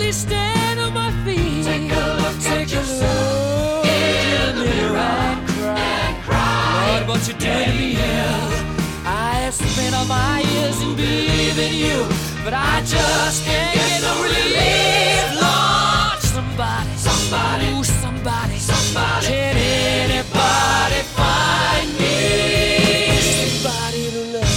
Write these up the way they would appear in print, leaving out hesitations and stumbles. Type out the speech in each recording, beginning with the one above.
me stand on my feet. Take a look at yourself in the mirror and cry. Lord, what you doing to me? I have spent all my years in believing you, but I just can't get no relief. Lord, somebody, ooh, somebody, can anybody find me somebody to love?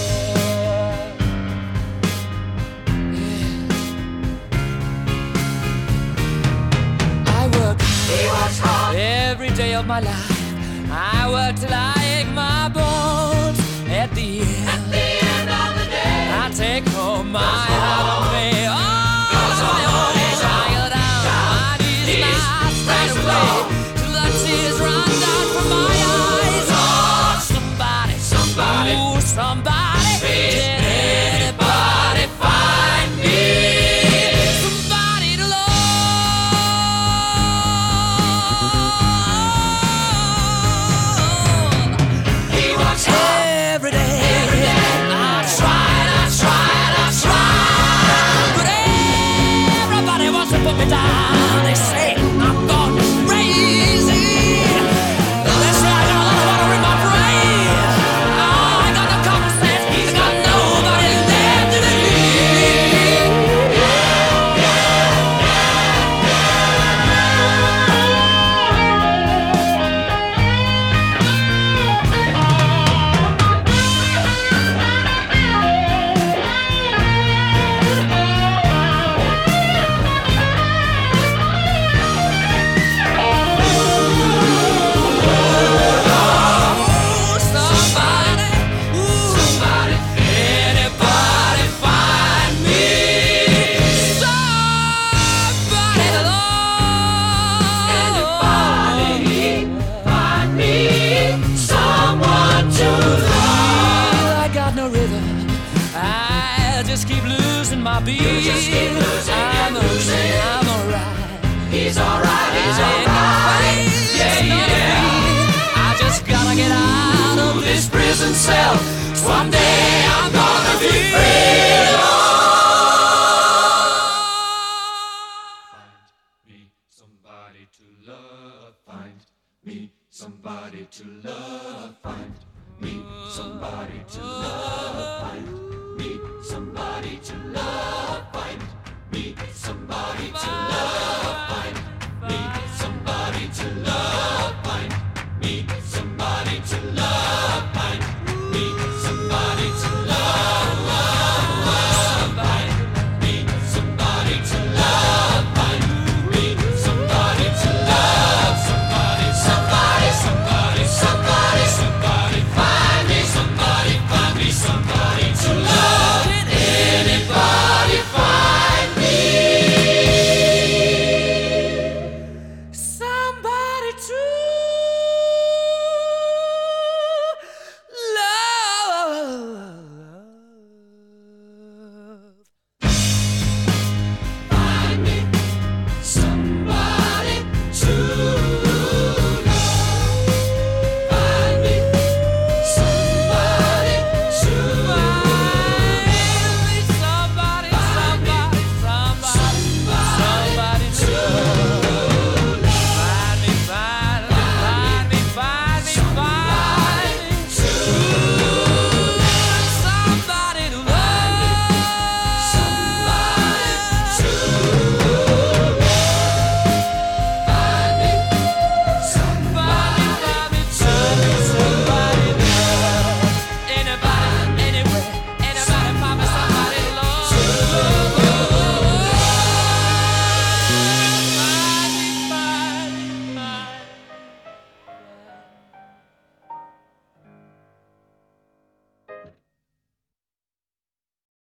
Yeah. I work hard every day of my life. I work till I ache my bones. At the end of the day, I take home my heart of me. Oh, I go down my knees and I straight away till the tears run down from my eyes. Oh, somebody, ooh, somebody, can anybody find me somebody to love? He works hard Every day. I tried, but everybody wants to put me down. They say I'm gone crazy. They say I got a lot of water in my brain. Oh, I got no common sense. I got nobody left to believe. Somebody, anybody find me somebody to love? Anybody find me someone to love? I got no rhythm. I just keep losing my beat. You just keep losing and losing. I'm alright. He's alright, he's I ain't alright. afraid, Yeah, not yeah. afraid. I just gotta get out of this prison cell. Someday I'm gonna be free. Find me somebody to love. Find me somebody to love. Find me somebody to love. Find